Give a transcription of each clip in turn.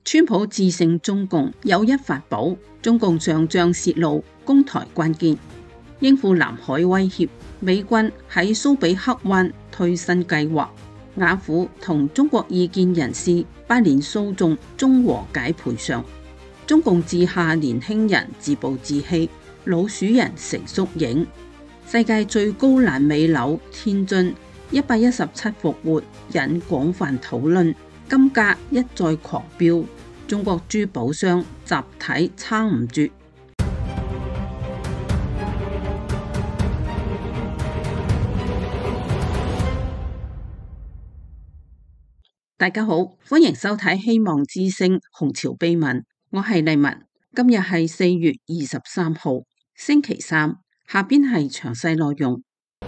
川普致勝中共有一法寶，中共上將泄露攻台關鍵，應付南海威脅，美軍喺蘇比克灣推新計劃，雅虎同中國異見人士8年訴訟終和解賠償，中共治下年輕人自暴自棄，老鼠人成縮影，世界最高爛尾樓天津117復活引廣泛討論，金價一再狂飆，中國珠寶商集體撐唔住。大家好，歡迎收睇《希望之聲·紅潮秘聞》，我係麗文。今日係4月23號，星期三。下邊係詳細內容。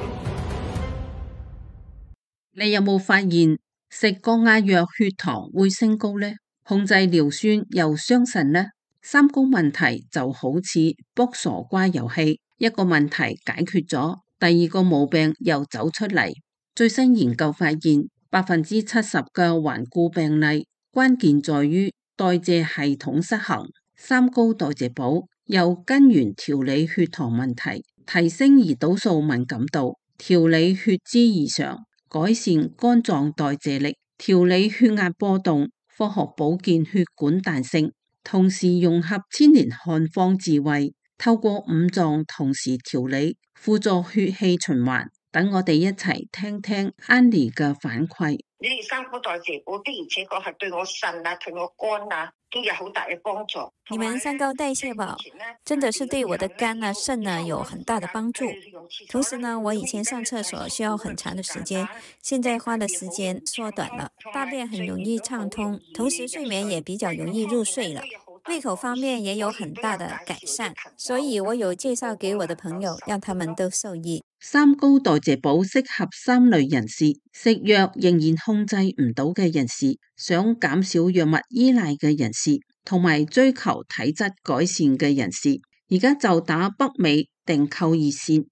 你有冇發現食降壓藥血糖會升高呢？控制尿酸又傷腎呢？三高問題就好似卜傻瓜遊戲，一個問題解決咗，第二個毛病又走出嚟。最新研究發現，70%嘅頑固病例關鍵在於代謝系統失衡。三高代謝寶由根源調理血糖問題，提升胰島素敏感度，調理血脂異常，改善肝臟代謝力，調理血壓波動，科學保健血管彈性，同時融合千年漢方智慧，透過五臟同時調理，輔助血氣循環。等我哋一齊聽聽安妮嘅反饋。 你哋三高代謝寶的而且確係對我腎啊、對我肝啊都有好大嘅幫助。 你們三高代謝寶真的是對我的肝啊、腎啊有很大的幫助。同時呢，我以前上廁所需要很長的時間，現在花的時間縮短了，大便很容易暢通，同時睡眠也比較容易入睡了。胃口方面也有很大的改善，所以我有介紹給我的朋友，讓他們都受益。 三高代謝寶適合三類人士：食藥仍然控制唔到嘅人士，想減少藥物依賴嘅人士，同埋追求體質改善嘅人士。而家就打北美訂購熱線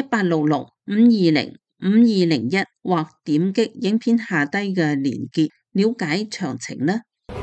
1866-520-5201，或點擊影片下低嘅連結了解詳情啦。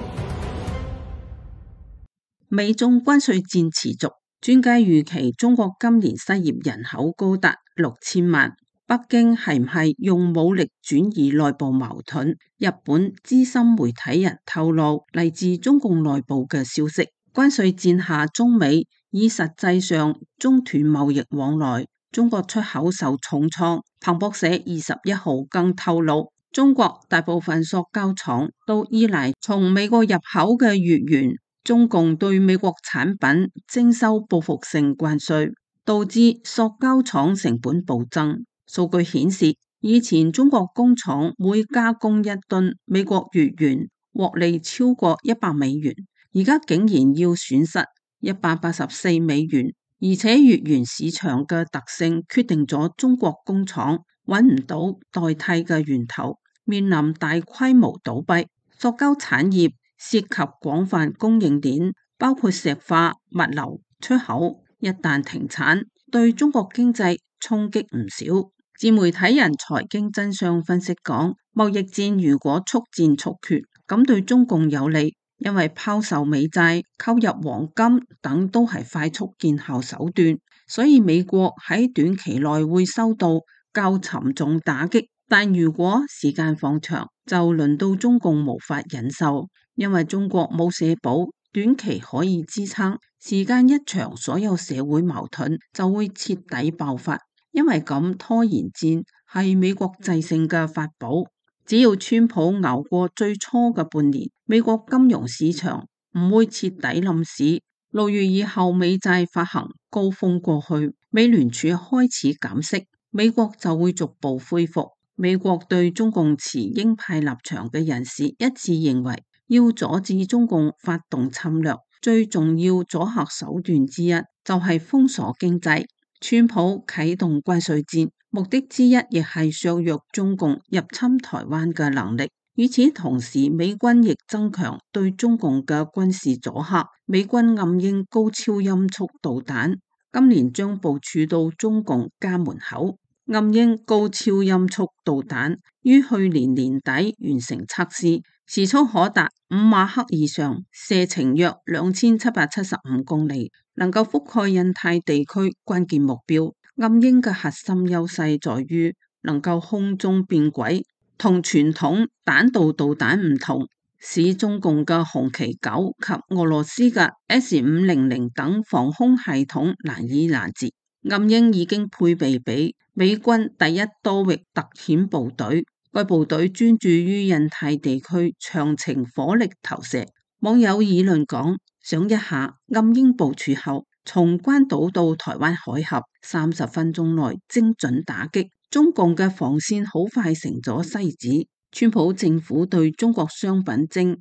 美中關稅戰持續，專家預期中國今年失業人口高達6000萬。北京係唔係用武力轉移內部矛盾？日本資深媒體人透露嚟自中共內部嘅消息，關稅戰下中美已實際上中斷貿易往來，中國出口受重創。彭博社21號更透露，中國大部分塑膠廠都依賴從美國入口嘅月圓。中共對美國產品徵收報復性關稅，導致塑膠廠成本暴增。數據顯示，以前中國工廠每加工1噸美國月圓獲利超過100美元，而家竟然要損失184美元。而且月圓市場嘅特性決定咗中國工廠揾唔到代替嘅源頭，面臨大規模倒閉。塑膠產業涉及廣泛供應鏈，包括石化、物流、出口。一旦停產，對中國經濟衝擊唔少。自媒體人財經真相分析講，貿易戰如果速戰速決，咁對中共有利，因為拋售美債、購入黃金等都係快速見效手段，所以美國喺短期內會收到較沉重打擊。但如果時間放長，就輪到中共無法忍受。因為中國冇社保，短期可以支撐，時間一長，所有社會矛盾就會徹底爆發。因為咁拖延戰係美國制勝嘅法寶，只要川普熬過最初嘅半年，美國金融市場唔會徹底冧市。6月以後美債發行高峰過去，美聯儲開始減息，美國就會逐步恢復。美國對中共持鷹派立場嘅人士一致認為，要阻止中共發動侵略，最重要阻嚇手段之一就係封鎖經濟。川普啟動關稅戰，目的之一亦係削弱中共入侵台灣嘅能力。與此同時，美軍亦增強對中共嘅軍事阻嚇。美軍暗鷹高超音速導彈今年將部署到中共家門口。暗鷹高超音速導彈於去年年底完成測試，時速可達馬赫以上，射程約2775公里，能夠覆蓋印太地區關鍵目標。暗鷹嘅核心優勢在於能夠空中變軌，同傳統彈道導彈唔同，使中共嘅紅旗9及俄羅斯嘅 S500等防空系統難以攔截。暗鷹已經配備俾美軍第一多域特遣部隊，該部隊專注於印太地區長程火力投射。網友議論講，想一下暗鷹部署後，從關島到台灣海峽30分鐘內精準打擊，中共嘅防線好快成咗篩子。川普政府對中國商品徵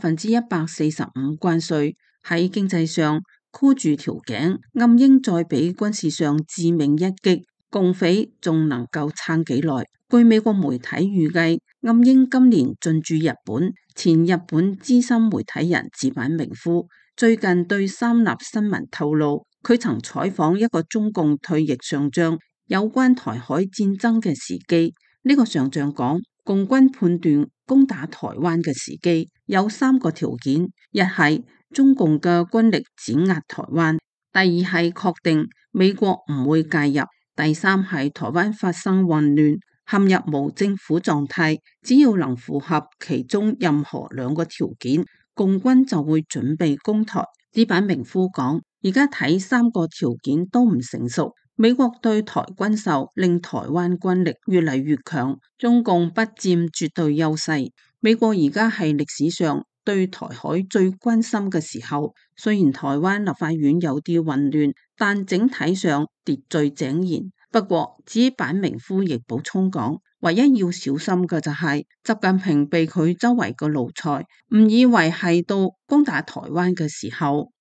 145%關稅，喺經濟上箍住條頸，暗鷹再俾軍事上致命一擊，共匪仲能夠撐幾耐？據美國媒體預計，暗鷹今年進駐日本。前日本資深媒體人矢板明夫最近對三立新聞透露，佢曾採訪一個中共退役上將，有關台海戰爭嘅時機。呢個上將講，共軍判斷攻打台灣嘅時機有3個條件：一係中共嘅軍力碾壓台灣；第二係確定美國唔會介入；第三係台灣發生混亂，陷入無政府狀態。只要能符合其中任何2個條件，共軍就會準備攻台。矢板明夫講，而家睇3個條件都唔成熟。美國對台軍售令台灣軍力越嚟越強，中共不佔絕對優勢。美國而家係歷史上對台海最關心嘅時候。雖然台灣立法院有啲混亂，但整體上秩序井然。不過矢板明夫亦補充講，唯一要小心嘅就係習近平被佢周圍嘅奴才誤以為係到攻打台灣嘅時候。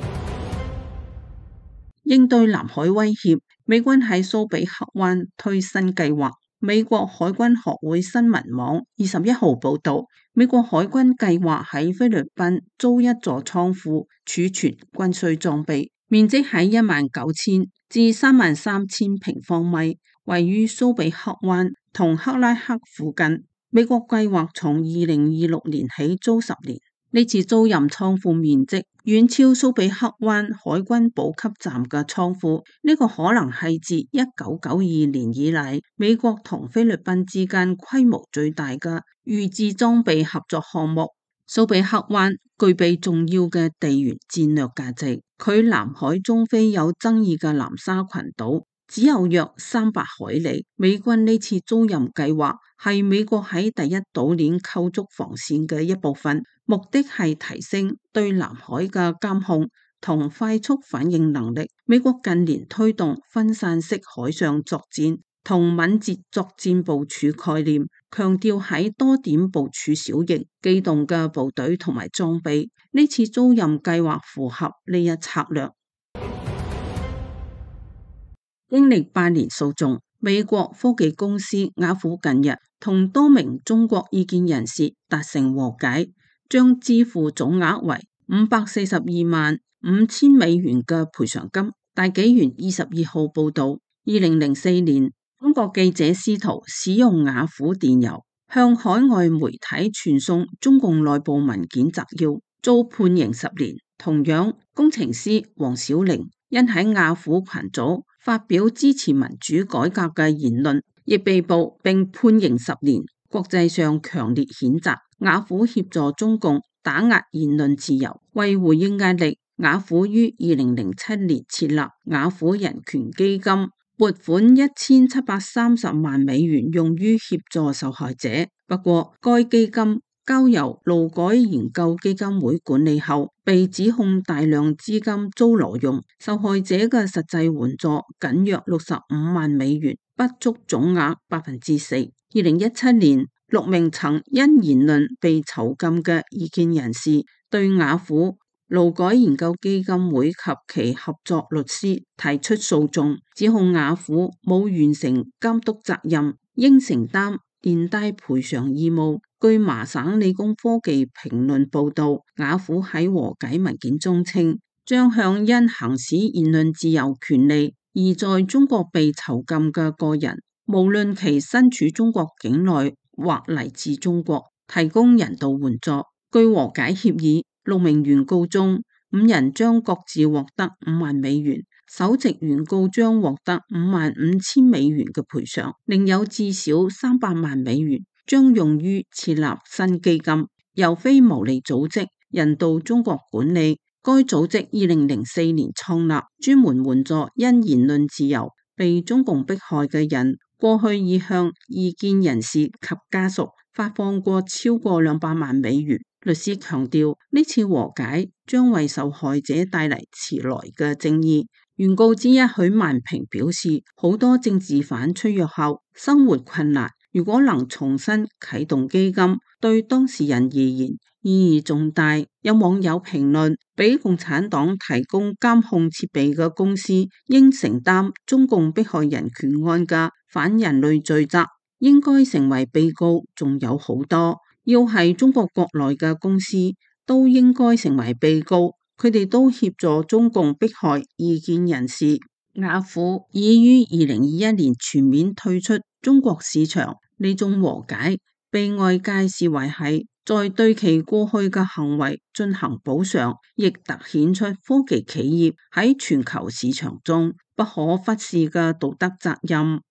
應對南海威脅，美軍喺蘇比克灣推新計劃。美國海軍學會新聞網21號報道，美國海軍計劃喺菲律賓租一座倉庫儲存軍需裝備，面積喺19000至33000平方米，位於蘇比克灣同克拉克附近。美國計劃從2026年起租10年。呢次租賃倉庫面積遠超蘇比克灣海軍補給站嘅倉庫，呢個可能係自1992年以嚟美國同菲律賓之間規模最大嘅預置裝備合作項目。蘇比克灣具備重要嘅地緣戰略價值，距南海中非有爭議嘅南沙群島只有約300海里。美軍呢次租賃計劃係美國喺第一島鏈構築防線嘅一部分，目的係提升對南海嘅監控同快速反應能力。美國近年推動分散式海上作戰同敏捷作戰部署概念，強調喺多點部署小型機動嘅部隊同埋裝備。呢次租賃計劃符合呢一策略。經歷8年訴訟，美國科技公司雅虎近日同多名中國異見人士達成和解，將支付總額為5425000美元嘅賠償金。大紀元22號報道，2004年中國記者司徒使用雅虎電郵向海外媒體傳送中共內部文件摘要，遭判刑10年。同樣，工程師黃小玲因喺雅虎群組發表支持民主改革嘅言論，亦被捕並判刑10年。國際上強烈譴責雅虎協助中共打壓言論自由。為回應壓力，雅虎於2007年設立雅虎人權基金，撥款1730萬美元用於協助受害者。不過，該基金交由勞改研究基金會管理後，被指控大量資金遭挪用，受害者嘅實際援助僅約65萬美元，不足總額4%。2017年，6名曾因言論被囚禁嘅異見人士對雅虎、勞改研究基金會及其合作律師提出訴訟，指控雅虎冇完成監督責任，應承擔連帶賠償義務。據麻省理工科技評論報道，雅虎喺和解文件中稱，將向因行使言論自由權利而在中國被囚禁嘅個人，無論其身處中國境內或嚟自中國，提供人道援助。 據和解協議，6名原告中5人將各自獲得5萬美元，首席原告將獲得55,000美元嘅賠償，另有至少300萬美元將用於設立新基金，由非牟利組織人道中國管理。該組織2004年創立，專門援助因言論自由被中共迫害嘅人。過去已向異見人士及家屬發放過超過200萬美元。律師強調，呢次和解將為受害者帶嚟遲來嘅正義。原告之一許萬平表示，好多政治犯出獄後生活困難，如果能重新啟動基金，對當事人而言意義重大。有網友評論，俾共產黨提供監控設備嘅公司應承擔中共迫害人權案嘅反人類罪責，應該成為被告。仲有好多，要係中國國內嘅公司都應該成為被告，佢哋都協助中共迫害異見人士。雅虎已於2021年全面退出中國市場，呢種和解被外界視為係在對其過去嘅行為進行補償，亦凸顯出科技企業喺全球市場中不可忽視嘅道德責任。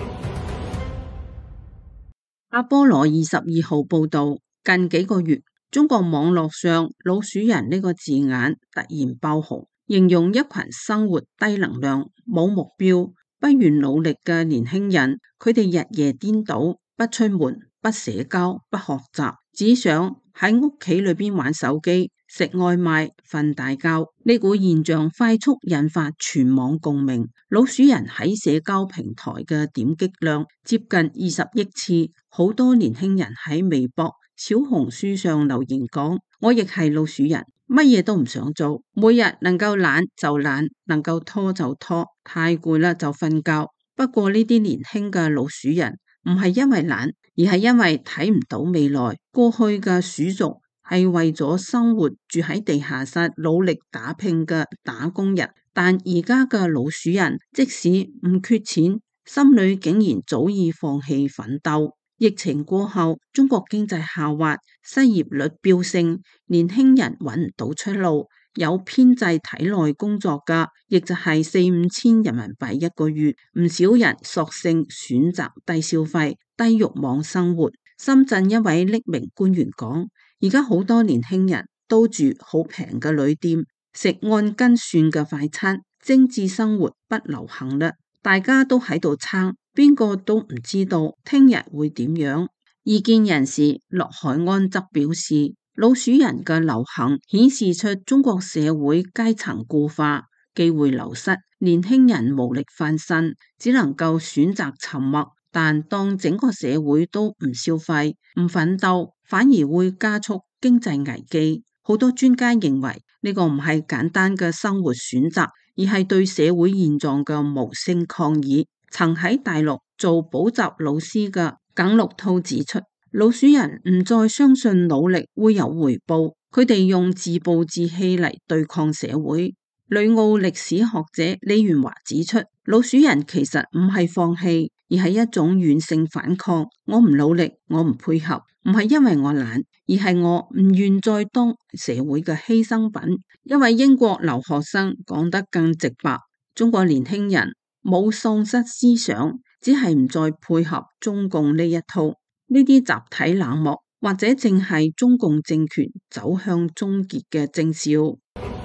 阿波羅22號報道，近幾個月，中國網絡上老鼠人呢個字眼突然爆紅，形容一群生活低能量、冇目標、不願努力嘅年輕人。佢哋日夜顛倒，不出門、不社交、不學習，只想喺屋企裏邊玩手機、食外賣、瞓大覺。呢股現象快速引發全網共鳴。老鼠人喺社交平台嘅點擊量接近20億次，好多年輕人喺微博、小紅書上留言講：我亦係老鼠人，乜嘢都唔想做，每日能夠懶就懶，能夠拖就拖，太攰啦就瞓覺。不過呢啲年輕嘅老鼠人唔係因為懶，而係因為睇唔到未來。過去嘅鼠族係為咗生活住喺地下室努力打拼嘅打工人，但而家嘅老鼠人即使唔缺錢，心裏竟然早已放棄奮鬥。疫情過後，中國經濟下滑，失業率飆升，年輕人揾唔到出路。有編制體內工作嘅，亦就係4-5千人民幣一個月。唔少人索性選擇低消費、低慾望生活。深圳一位匿名官員講，而家好多年輕人都住好平嘅旅店，食按斤算嘅快餐，精緻生活不流行啦。大家都喺度撐，邊個都唔知道聽日會點樣。異見人士駱海安則表示，老鼠人嘅流行顯示出中國社會階層固化，機會流失，年輕人無力翻身，只能夠選擇沉默。但當整個社會都唔消費、唔奮鬥，反而會加速經濟危機。好多專家認為呢個唔係簡單嘅生活選擇，而係對社會現狀嘅無聲抗議。曾喺大陸做補習老師嘅耿祿濤指出，老鼠人唔再相信努力會有回報，佢哋用自暴自棄嚟對抗社會。旅澳歷史學者李元華指出，老鼠人其實唔係放棄，而係一種軟性反抗。我唔努力，我唔配合，唔係因為我懶，而係我唔願再當社會嘅犧牲品。一位英國留學生講得更直白，中國年輕人冇喪失思想，只係唔再配合中共呢一套。呢啲集體冷漠，或者正係中共政權走向終結嘅徵兆。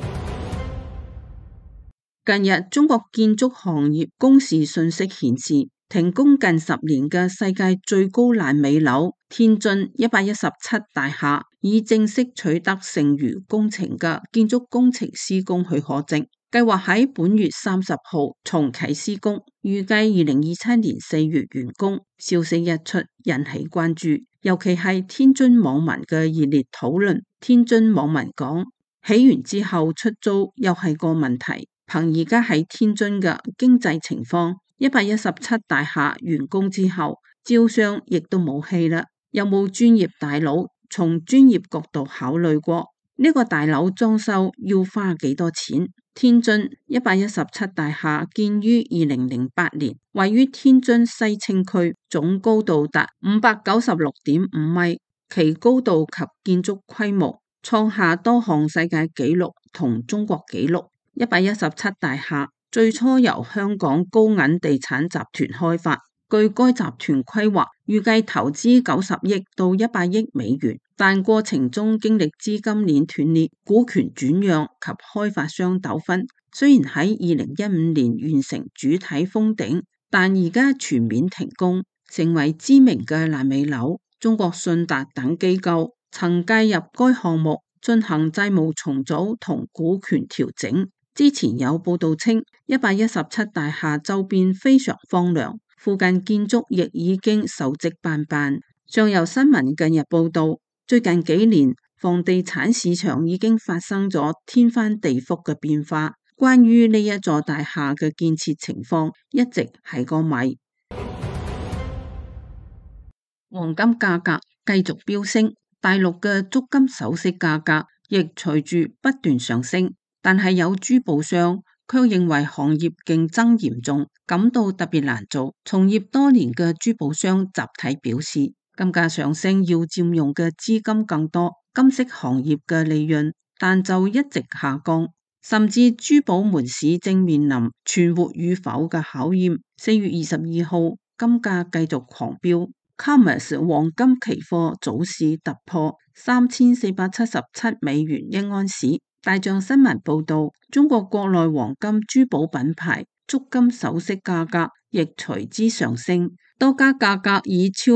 近日，中國建築行業公示信息顯示，停工近10年嘅世界最高爛尾樓天津117大廈已正式取得剩餘工程嘅建築工程施工許可證，計劃喺本月30號重啟施工，預計2027年4月完工。消息一出，引起關注，尤其係天津網民嘅熱烈討論。天津網民講，起完之後出租又係個問題。憑而家喺天津嘅經濟情況，117大廈完工之後，招商亦都冇戲啦。有冇專業大佬從專業角度考慮過呢個大樓裝修要花幾多錢？天津117大廈建於2008年，位於天津西青區，總高度達596.5米， 其高度及建築規模創下多項世界紀錄同中國紀錄。117大廈最初由香港高銀地產集團開發，據該集團規劃，預計投資90億到100億美元，但過程中經歷資金鏈斷裂、股權轉讓及開發商糾紛。雖然喺2015年完成主體封頂，但而家全面停工，成為知名嘅爛尾樓。中國信達等機構曾介入該項目，進行債務重組同股權調整。之前有報道稱，117大廈周邊非常荒涼，附近建築亦已經鏽跡斑斑。上游新聞近日報道，最近幾年房地產市場已經發生咗天翻地覆嘅變化。關於呢一座大廈嘅建設情況，一直係個謎。黃金價格繼續飆升，大陸嘅足金首飾價格亦隨住不斷上升。但係有珠寶商卻認為行業競爭嚴重，感到特別難做。從業多年嘅珠寶商集體表示，金價上升要佔用嘅資金更多，金飾行業嘅利潤但就一直下降，甚至珠寶門市正面臨存活與否嘅考驗。4月22號，金價繼續狂飆，COMEX 黃金期貨早市突破3477美元一盎司。大象新聞報道，中國國內黃金珠寶品牌足金首飾價格亦隨之上升，多家價格已超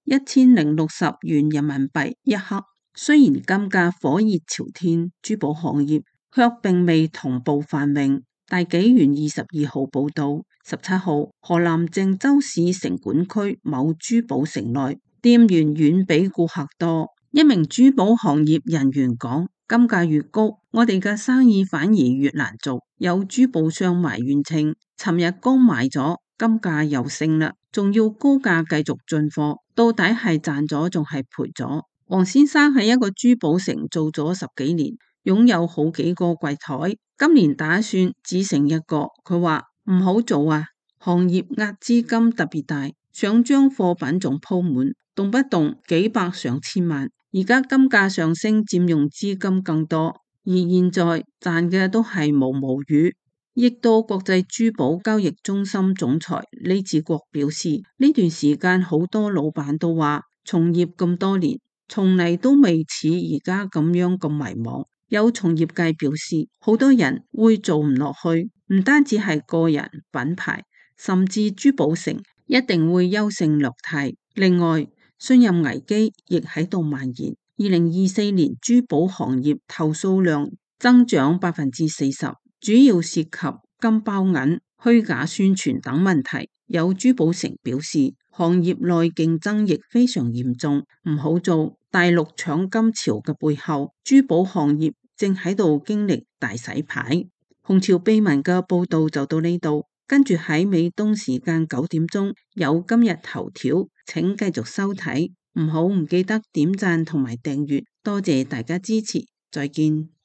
1060元人民幣一克。雖然金價火熱朝天，珠寶行業卻並未同步繁榮。大紀元22號報道，17號河南鄭州市城管區某珠寶城內，店員遠比顧客多。一名珠寶行業人員講，金價越高，我哋嘅生意反而越難做。有珠寶商埋怨稱，尋日剛買咗，金價又升啦，仲要高價繼續進貨，到底係賺咗仲係賠咗？黃先生喺一個珠寶城做咗10幾年，擁有好幾個櫃台，今年打算只剩一個。佢話唔好做啊，行業壓資金特別大，想將貨品仲鋪滿，動不動幾百上千萬。而家金價上升，佔用資金更多，而現在賺嘅都係毛毛雨。益多國際珠寶交易中心總裁李志國表示，呢段時間好多老闆都話，從業咁多年，從嚟都未似而家咁樣咁迷茫。有從業界表示，好多人會做唔落去，唔單止係個人品牌，甚至珠寶城一定會優勝劣汰。另外，信任危機亦喺度蔓延。2024年珠寶行業投訴量增長40%，主要涉及金包銀、虛假宣傳等問題。有珠寶城表示，行業內競爭亦非常嚴重，唔好做。大陸搶金潮嘅背後，珠寶行業正喺度經歷大洗牌。紅潮秘聞嘅報道就到呢度。跟住喺美東時間9點鐘有今日頭條，請繼續收睇，唔記得點讚同埋訂閱，多謝大家支持，再見。